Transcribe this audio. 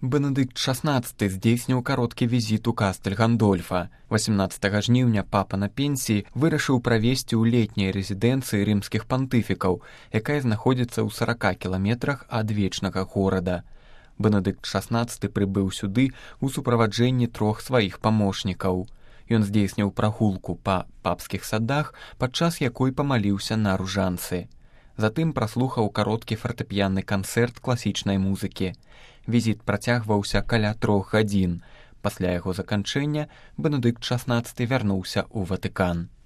Бенедыкт XVI здзейсніў кароткі візіт у кастэль Гандольфа. 18 жніўня папа на пенсіі вырашыў правесці ў летняй рэзідэнцыі рымскіх пантыфікаў, якая знаходзіцца ў 40 кіламетрах ад вечнага горада. Бенедыкт XVI прыбыў сюды ў суправаджэнні 3 сваіх памочнікаў. Ён здзейсніў прагулку па папскіх садах, падчас якой памаліўся на ружанцы. Затым праслухаў кароткі фартэпіянны канцэрт класічнай музыкі. Візіт працягваўся каля 3 гадзін. Пасля яго заканчэння Бенедыкт XVI вярнуўся ў Ватыкан.